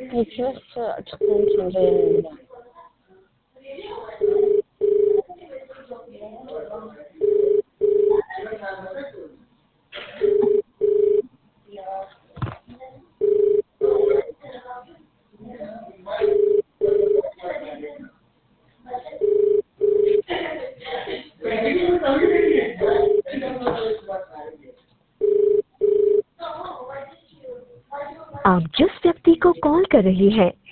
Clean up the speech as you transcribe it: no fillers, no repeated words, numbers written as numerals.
It's just concentrating. आप जिस व्यक्ति को कॉल कर रहे हैं